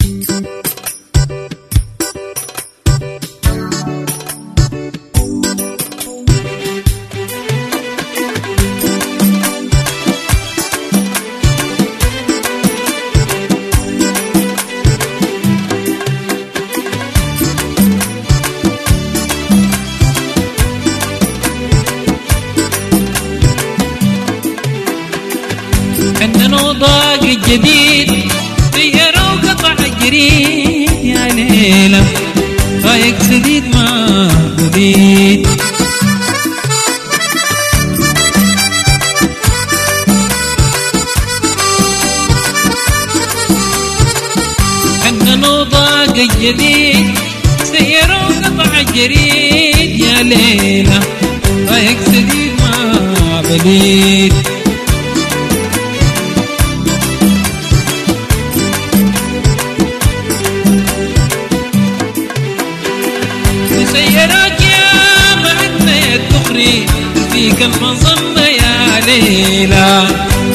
حننوا ضاق الجديد غيروا قطع جريد يا ليلة رايق سديد ما بديد حننوا ضاق الجديد سيروا قطع جريد يا ليلة رايق سديد ما بديد سيراك يا معنا يا الدخري فيك المظنة يا ليلى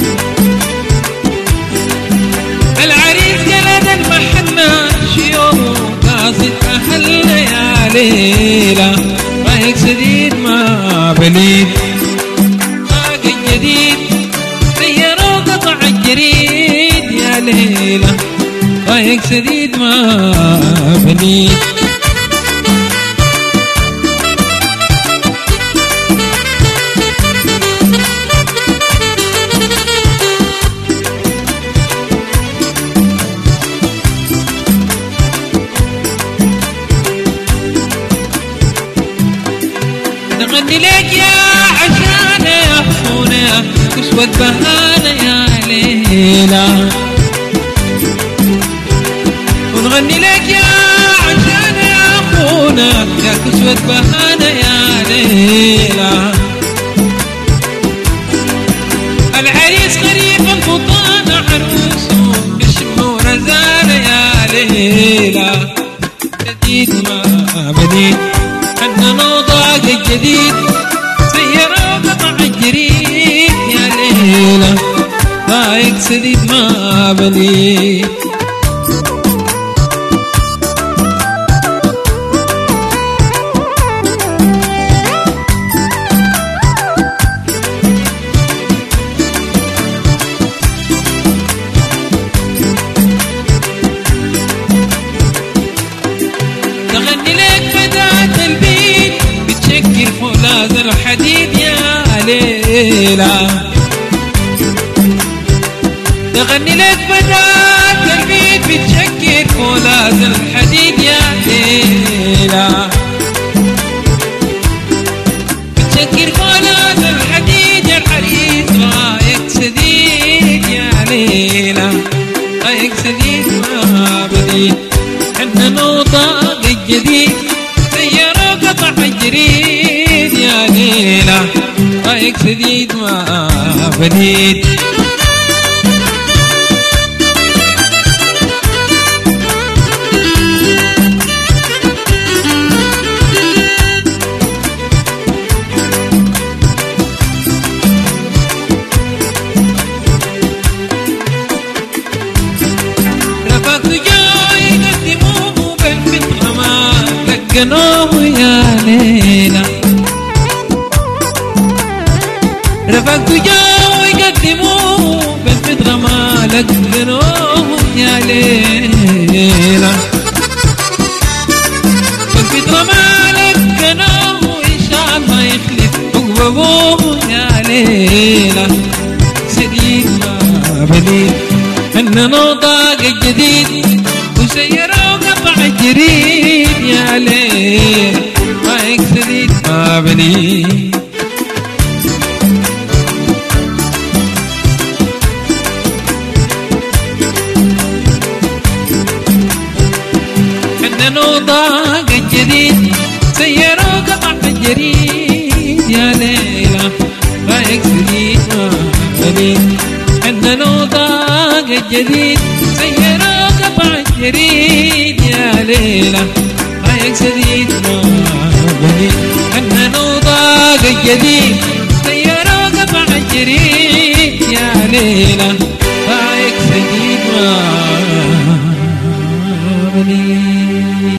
العريس جلد المحنة شيوخ قاصد أهلنا يا ليلى رايق سديد ما بليد ضاق الجديد سيروا قطع الجريد يا ليلى رايق سديد ما بليد نغني لك يا عشانة يا حصونة كسوة بهانة يا ليلى ونغني لك يا عشانة يا حصونة يا كسوة بهانة يا ليلى العريس غريب الفطانة عروسه بشمه ورزانة يا ليلى جديد ما بديد حننوا ضاق الجديد سيروا قطع الجريد يا ليلة رايق سديد ما بليد نغني لك فتاة البيت بتشكل فولاذ الحديد يا ليلى نغني لك فتاة البيت بتشكل فولاذ الحديد يا ليلى بتشكل فولاذ الحديد يا العريس رايق سديد يا ليلى رايق سديد ما بديد حننوا ضاق الجديد سيروا قطع الجريد يا ليلى رايق سديد ما بديد لقنوه يا ليلى رفقوا جو يقدموه بالفطرة ما لقنوه يا ليلى بالفطرة ما لقنوه إن شاء الله يخلف عقب أبوه يا ليلى سديد ما بليد حننوا ضاق الجديد وسيروا قطع الجريد يا ليل رايق سديد ما بليد حننوا ضاق الجديد سيروا قطع الجريد يا ليلى رايق سديد ما بليد حننوا ضاق الجديد سيروا قطع الجريد يا ليلى رايق سديد ما بليد حننوا ضاق الجديد سيروا قطع الجريد يا ليلى رايق سديد ما علي.